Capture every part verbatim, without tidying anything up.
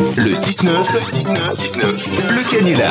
Le six neuf, six neuf, six neuf, le canular.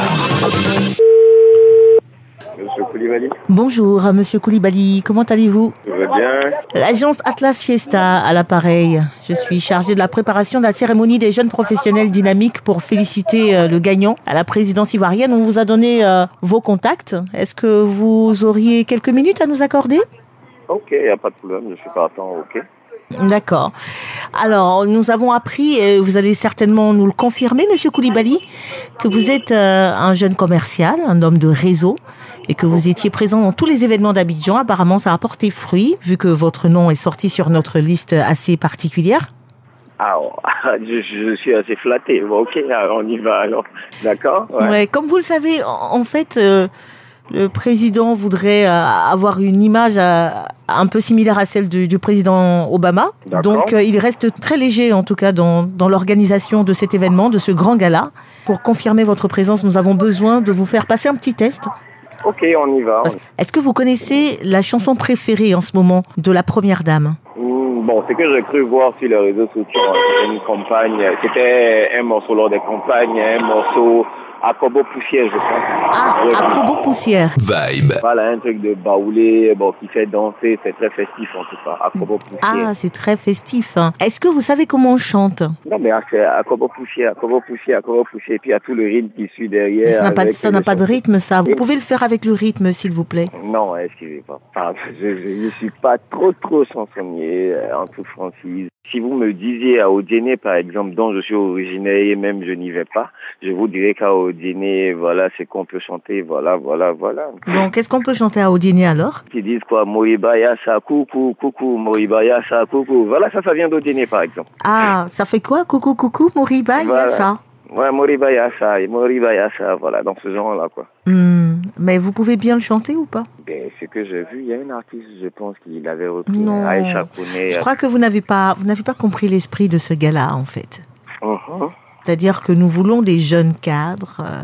Monsieur Koulibaly. Bonjour, Monsieur Koulibaly, comment allez-vous? Je vais bien. L'agence Atlas Fiesta à l'appareil. Je suis chargée de la préparation de la cérémonie des jeunes professionnels dynamiques pour féliciter euh, le gagnant à la présidence ivoirienne. On vous a donné euh, vos contacts. Est-ce que vous auriez quelques minutes à nous accorder? Ok, il n'y a pas de problème, je suis partant, ok. D'accord. Alors, nous avons appris, et vous allez certainement nous le confirmer, Monsieur Koulibaly, que vous êtes euh, un jeune commercial, un homme de réseau, et que vous étiez présent dans tous les événements d'Abidjan. Apparemment, ça a porté fruit, vu que votre nom est sorti sur notre liste assez particulière. Ah, oh, je, je suis assez flatté. Bon, ok, alors on y va alors. D'accord, ouais. Ouais, comme vous le savez, en, en fait... Euh, Le président voudrait euh, avoir une image euh, un peu similaire à celle du, du président Obama. D'accord. Donc, euh, il reste très léger, en tout cas, dans, dans l'organisation de cet événement, de ce grand gala. Pour confirmer votre présence, nous avons besoin de vous faire passer un petit test. Ok, on y va. Est-ce que vous connaissez la chanson préférée en ce moment de la Première Dame? Mm, bon, c'est que j'ai cru voir sur les réseaux sociaux, hein, une campagne, c'était un morceau lors des campagnes, un morceau... Akobo Poussière, je pense. Ah, Akobo Poussière. Vibe. Voilà, un truc de baoulé, bon, qui fait danser, c'est très festif en tout cas. Akobo Poussière. Ah, c'est très festif. Hein. Est-ce que vous savez comment on chante? Non, mais c'est Akobo Poussière, Akobo Poussière, Akobo Poussière, et puis il y a tout le rythme qui suit derrière. Ça n'a pas, ça n'a pas de rythme, ça. Vous Et... pouvez le faire avec le rythme, s'il vous plaît. Non, excusez-moi. Enfin, je ne suis pas trop, trop chansonnier, en toute franchise. Si vous me disiez à Odiéné, par exemple, dont je suis originaire et même je n'y vais pas, je vous dirais qu'à Odiéné, voilà, c'est qu'on peut chanter, voilà, voilà, voilà. Bon, qu'est-ce qu'on peut chanter à Odiéné alors? Ils disent quoi? Moribaya sa coucou, coucou, Moribaya sa coucou. Voilà, ça, ça vient d'Odiéné, par exemple. Ah, ça fait quoi? Coucou, coucou, Moribaya voilà. ça? Ouais, Moribaya sa, Moribaya sa, voilà, dans ce genre-là, quoi. Hmm, mais vous pouvez bien le chanter ou pas? Ben, ce que j'ai vu, il y a un artiste, je pense, qu'il avait repris. Non, Aïcha Kouné. Je crois que vous n'avez pas, vous n'avez pas compris l'esprit de ce gars-là, en fait. Uh-huh. C'est-à-dire que nous voulons des jeunes cadres euh,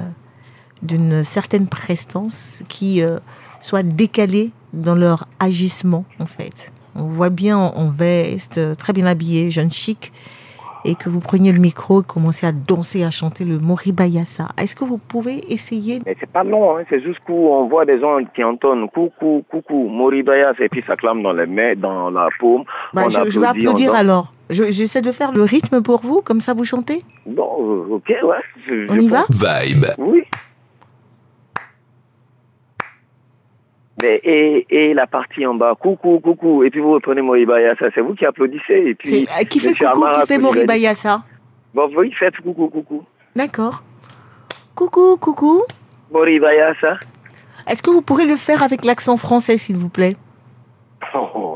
d'une certaine prestance qui euh, soient décalés dans leur agissement, en fait. On voit bien en, en veste, très bien habillé, jeune chic, et que vous preniez le micro et commencez à danser, à chanter le Moribayasa. Est-ce que vous pouvez essayer? Mais c'est pas long, hein. C'est juste qu'on voit des gens qui entonnent coucou, coucou, Moribayasa, et puis ça clame dans les mains, dans la paume. Bah, je, je vais applaudir alors. Je, j'essaie de faire le rythme pour vous, comme ça vous chantez? Bon, euh, ok, ouais. Je, On je y va? Vibe. Oui. Mais, et, et la partie en bas, coucou, coucou, et puis vous reprenez Moribayasa, c'est vous qui applaudissez. Et puis, c'est, qui fait coucou, Amara, qui fait Moribayasa? Bon, vous faites coucou, coucou. D'accord. Coucou, coucou. Moribayasa. Est-ce que vous pourrez le faire avec l'accent français, s'il vous plaît? Oh,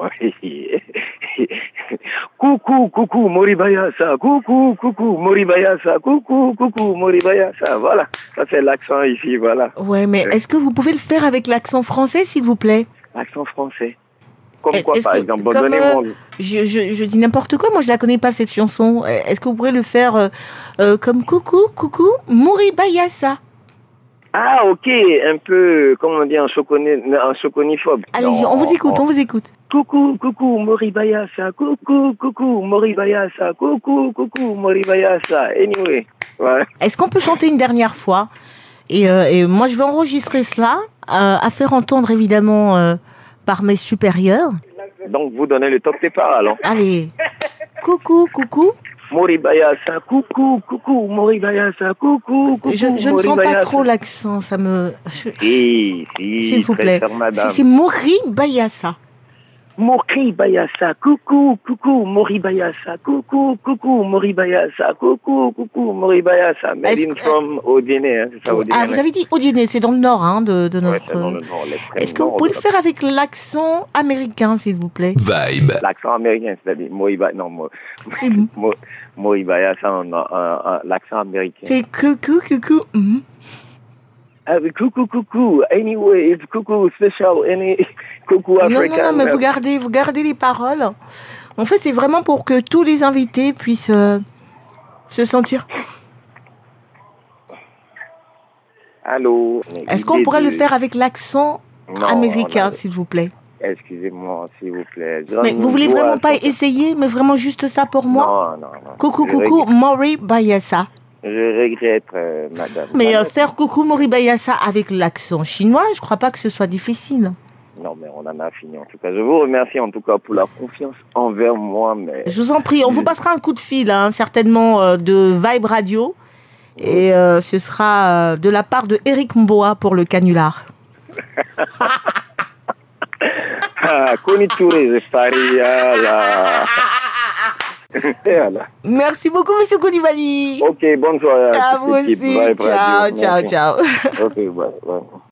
coucou, coucou, Moribayasa, coucou, coucou, Moribayasa, coucou, coucou, Moribayasa. Voilà, ça c'est l'accent ici, voilà. Ouais, mais est-ce que vous pouvez le faire avec l'accent français, s'il vous plaît? L'accent français. Comme quoi, est-ce par que, exemple? Bon, comme, donnez-moi... euh, je, je, je dis n'importe quoi, moi je la connais pas cette chanson. Est-ce que vous pourrez le faire euh, euh, comme coucou, coucou, Moribayasa? Ah, ok, un peu, comment on dit, un, choconi, un choconiphobe. Allez-y, non, on vous écoute, on vous écoute. Coucou, coucou, Moribayasa, coucou, coucou, Moribayasa, coucou, coucou, Moribayasa. Anyway, ouais. Est-ce qu'on peut chanter une dernière fois? et, euh, et moi, je vais enregistrer cela, euh, à faire entendre évidemment euh, par mes supérieurs. Donc, vous donnez le top départ, alors. Allez, coucou, coucou. Moribayasa, coucou, coucou, Moribayasa, coucou, coucou, Je, je ne sens pas trop l'accent, ça me... Je... Si, si, s'il vous plaît. Si, c'est Moribayasa. Moribayasa, coucou, coucou, Moribayasa, coucou, coucou, Moribayasa, coucou, coucou, Moribayasa. Made in from Odiéné, hein, c'est ça, Odiéné. Ah, vous avez dit Odiéné, c'est dans le nord, hein, de, de notre... Ouais, c'est dans le nord, est-ce que vous pouvez le faire avec l'accent américain, s'il vous plaît? Vibe. L'accent américain, c'est-à-dire Moribayasa, non, Mo... c'est... Mo... Moribayasa, en, en, en, l'accent américain. C'est coucou, coucou, mm-hmm. Ah, coucou, coucou, anyway, it's coucou special, any... coucou africain. Non, non, non, mais vous gardez, vous gardez les paroles. En fait, c'est vraiment pour que tous les invités puissent euh, se sentir... Allô? Est-ce qu'on pourrait de... le faire avec l'accent non, américain, s'il vous plaît? Excusez-moi, s'il vous plaît. Mais vous voulez vraiment pas essayer, mais vraiment juste ça pour moi? Non, non, non. Coucou, coucou, Moribayasa. Je regrette, euh, madame. Mais euh, Madame- faire coucou Moribayasa avec l'accent chinois, je crois pas que ce soit difficile. Non, mais on en a fini en tout cas. Je vous remercie en tout cas pour la confiance envers moi, mais... Je vous en prie, on vous passera un coup de fil, hein, certainement euh, de Vibe Radio. Et euh, ce sera euh, de la part de Eric Mboa pour le canular. Ah, Konnichiwa, c'est Paris, ah là. Voilà. Merci beaucoup, Monsieur Koulibaly. Ok, bonne soirée. À toute vous l'équipe. aussi. Bye, Ciao, Radio. ciao, Merci. ciao. Ok, bye, bye.